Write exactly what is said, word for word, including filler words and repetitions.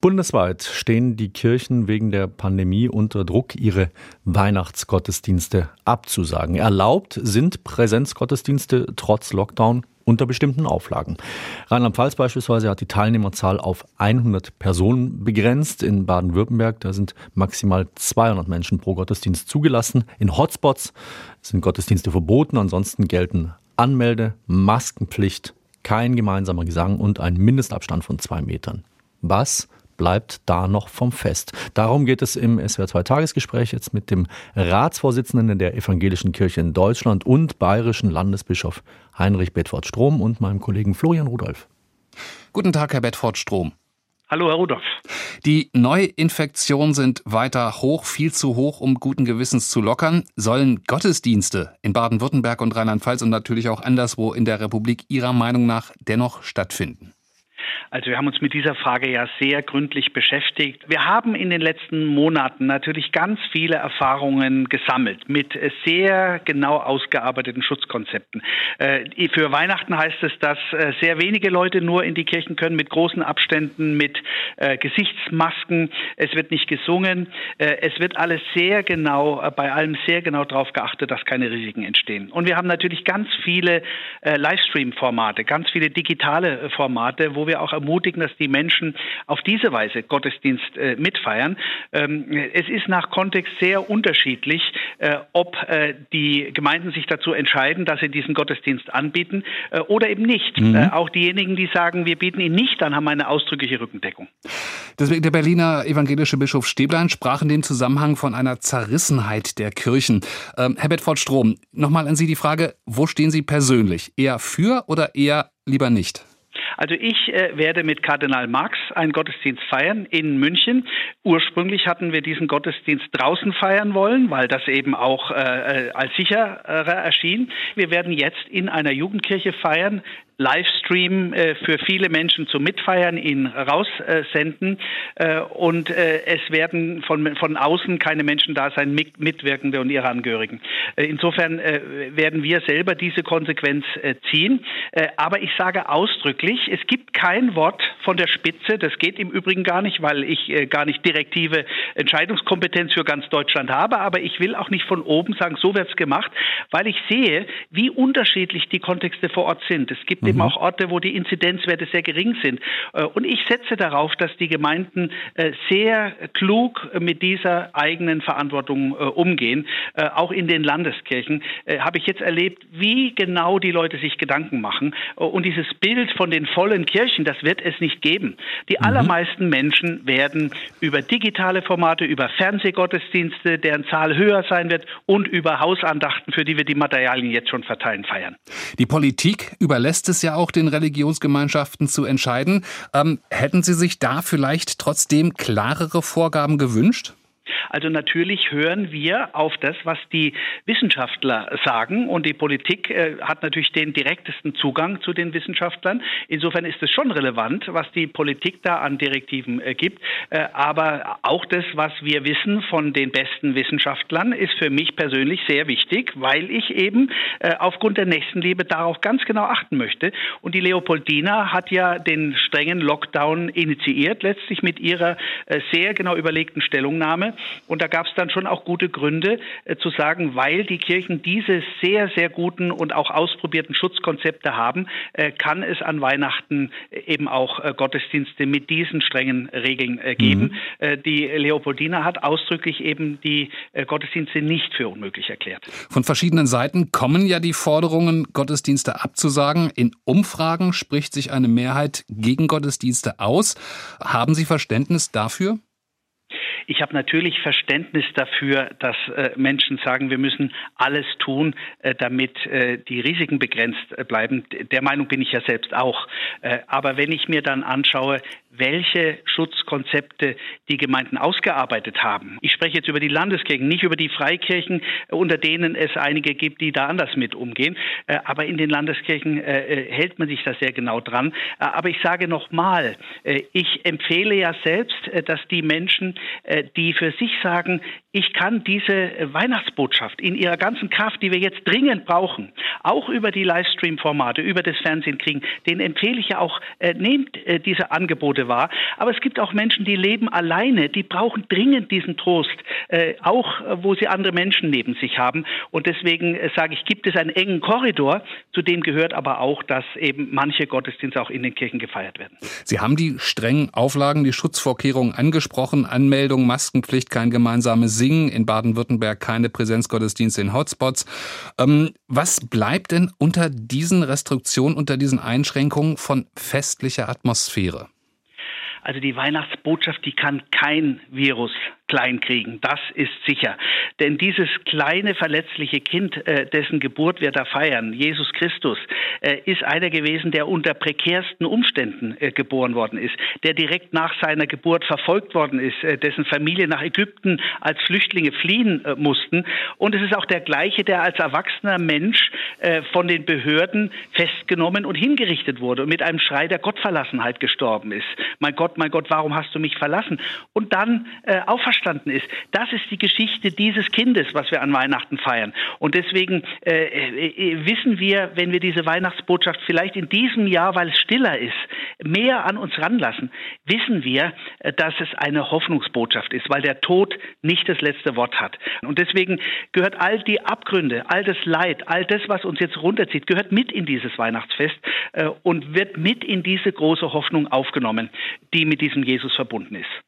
Bundesweit stehen die Kirchen wegen der Pandemie unter Druck, ihre Weihnachtsgottesdienste abzusagen. Erlaubt sind Präsenzgottesdienste trotz Lockdown unter bestimmten Auflagen. Rheinland-Pfalz beispielsweise hat die Teilnehmerzahl auf hundert Personen begrenzt. In Baden-Württemberg, da sind maximal zweihundert Menschen pro Gottesdienst zugelassen. In Hotspots sind Gottesdienste verboten. Ansonsten gelten Anmelde-, Maskenpflicht, kein gemeinsamer Gesang und ein Mindestabstand von zwei Metern. Was bleibt da noch vom Fest? Darum geht es im S W R zwei Tagesgespräch jetzt mit dem Ratsvorsitzenden der Evangelischen Kirche in Deutschland und bayerischen Landesbischof Heinrich Bedford-Strom und meinem Kollegen Florian Rudolph. Guten Tag, Herr Bedford-Strom. Hallo, Herr Rudolph. Die Neuinfektionen sind weiter hoch, viel zu hoch, um guten Gewissens zu lockern. Sollen Gottesdienste in Baden-Württemberg und Rheinland-Pfalz und natürlich auch anderswo in der Republik Ihrer Meinung nach dennoch stattfinden? Also wir haben uns mit dieser Frage ja sehr gründlich beschäftigt. Wir haben in den letzten Monaten natürlich ganz viele Erfahrungen gesammelt mit sehr genau ausgearbeiteten Schutzkonzepten. Für Weihnachten heißt es, dass sehr wenige Leute nur in die Kirchen können, mit großen Abständen, mit Gesichtsmasken. Es wird nicht gesungen. Es wird alles sehr genau, bei allem sehr genau darauf geachtet, dass keine Risiken entstehen. Und wir haben natürlich ganz viele Livestream-Formate, ganz viele digitale Formate, wo wir auch ermutigen, dass die Menschen auf diese Weise Gottesdienst äh, mitfeiern. Ähm, es ist nach Kontext sehr unterschiedlich, äh, ob äh, die Gemeinden sich dazu entscheiden, dass sie diesen Gottesdienst anbieten äh, oder eben nicht. Mhm. Äh, auch diejenigen, die sagen, wir bieten ihn nicht an, haben eine ausdrückliche Rückendeckung. Deswegen der Berliner evangelische Bischof Stäblein sprach in dem Zusammenhang von einer Zerrissenheit der Kirchen. Ähm, Herr Bedford-Strom, nochmal an Sie die Frage, wo stehen Sie persönlich? Eher für oder eher lieber nicht? Also ich äh, werde mit Kardinal Marx einen Gottesdienst feiern in München. Ursprünglich hatten wir diesen Gottesdienst draußen feiern wollen, weil das eben auch äh, als sicherer erschien. Wir werden jetzt in einer Jugendkirche feiern, Livestream äh, für viele Menschen zum Mitfeiern, ihn raussenden äh, und äh, es werden von, von außen keine Menschen da sein, mit, Mitwirkende und ihre Angehörigen. Äh, insofern äh, werden wir selber diese Konsequenz äh, ziehen. Äh, aber ich sage ausdrücklich, es gibt kein Wort von der Spitze, das geht im Übrigen gar nicht, weil ich äh, gar nicht direktive Entscheidungskompetenz für ganz Deutschland habe, aber ich will auch nicht von oben sagen, so wird's gemacht, weil ich sehe, wie unterschiedlich die Kontexte vor Ort sind. Es gibt eben auch Orte, wo die Inzidenzwerte sehr gering sind. Und ich setze darauf, dass die Gemeinden sehr klug mit dieser eigenen Verantwortung umgehen. Auch in den Landeskirchen habe ich jetzt erlebt, wie genau die Leute sich Gedanken machen. Und dieses Bild von den vollen Kirchen, das wird es nicht geben. Die mhm. allermeisten Menschen werden über digitale Formate, über Fernsehgottesdienste, deren Zahl höher sein wird, und über Hausandachten, für die wir die Materialien jetzt schon verteilen, feiern. Die Politik überlässt es ja auch den Religionsgemeinschaften zu entscheiden. Ähm, hätten Sie sich da vielleicht trotzdem klarere Vorgaben gewünscht? Also natürlich hören wir auf das, was die Wissenschaftler sagen, und die Politik äh, hat natürlich den direktesten Zugang zu den Wissenschaftlern. Insofern ist es schon relevant, was die Politik da an Direktiven äh, gibt. Äh, aber auch das, was wir wissen von den besten Wissenschaftlern, ist für mich persönlich sehr wichtig, weil ich eben äh, aufgrund der Nächstenliebe darauf ganz genau achten möchte. Und die Leopoldina hat ja den strengen Lockdown initiiert, letztlich mit ihrer äh, sehr genau überlegten Stellungnahme. Und da gab es dann schon auch gute Gründe äh, zu sagen, weil die Kirchen diese sehr, sehr guten und auch ausprobierten Schutzkonzepte haben, äh, kann es an Weihnachten eben auch äh, Gottesdienste mit diesen strengen Regeln äh, geben. Mhm. Äh, die Leopoldina hat ausdrücklich eben die äh, Gottesdienste nicht für unmöglich erklärt. Von verschiedenen Seiten kommen ja die Forderungen, Gottesdienste abzusagen. In Umfragen spricht sich eine Mehrheit gegen Gottesdienste aus. Haben Sie Verständnis dafür? Ich habe natürlich Verständnis dafür, dass äh, Menschen sagen, wir müssen alles tun, äh, damit äh, die Risiken begrenzt äh, bleiben. Der Meinung bin ich ja selbst auch. Äh, aber wenn ich mir dann anschaue, welche Schutzkonzepte die Gemeinden ausgearbeitet haben. Ich spreche jetzt über die Landeskirchen, nicht über die Freikirchen, unter denen es einige gibt, die da anders mit umgehen. Aber in den Landeskirchen hält man sich da sehr genau dran. Aber ich sage nochmal, ich empfehle ja selbst, dass die Menschen, die für sich sagen, ich kann diese Weihnachtsbotschaft in ihrer ganzen Kraft, die wir jetzt dringend brauchen, auch über die Livestream-Formate, über das Fernsehen kriegen, denen empfehle ich ja auch, nehmt diese Angebote Tode war. Aber es gibt auch Menschen, die leben alleine, die brauchen dringend diesen Trost, äh, auch äh, wo sie andere Menschen neben sich haben. Und deswegen äh, sage ich, gibt es einen engen Korridor, zu dem gehört aber auch, dass eben manche Gottesdienste auch in den Kirchen gefeiert werden. Sie haben die strengen Auflagen, die Schutzvorkehrungen angesprochen. Anmeldung, Maskenpflicht, kein gemeinsames Singen, in Baden-Württemberg keine Präsenzgottesdienste in Hotspots. Ähm, was bleibt denn unter diesen Restriktionen, unter diesen Einschränkungen von festlicher Atmosphäre? Also die Weihnachtsbotschaft, die kann kein Virus kleinkriegen, das ist sicher. Denn dieses kleine, verletzliche Kind, äh, dessen Geburt wir da feiern, Jesus Christus, äh, ist einer gewesen, der unter prekärsten Umständen äh, geboren worden ist, der direkt nach seiner Geburt verfolgt worden ist, äh, dessen Familie nach Ägypten als Flüchtlinge fliehen äh, mussten. Und es ist auch der gleiche, der als erwachsener Mensch äh, von den Behörden festgenommen und hingerichtet wurde und mit einem Schrei der Gottverlassenheit gestorben ist. Mein Gott, mein Gott, warum hast du mich verlassen? Und dann äh, auferstanden ist. Das ist die Geschichte dieses Kindes, was wir an Weihnachten feiern. Und deswegen äh, äh, wissen wir, wenn wir diese Weihnachtsbotschaft vielleicht in diesem Jahr, weil es stiller ist, mehr an uns ranlassen, wissen wir, äh, dass es eine Hoffnungsbotschaft ist, weil der Tod nicht das letzte Wort hat. Und deswegen gehört all die Abgründe, all das Leid, all das, was uns jetzt runterzieht, gehört mit in dieses Weihnachtsfest äh, und wird mit in diese große Hoffnung aufgenommen, die mit diesem Jesus verbunden ist.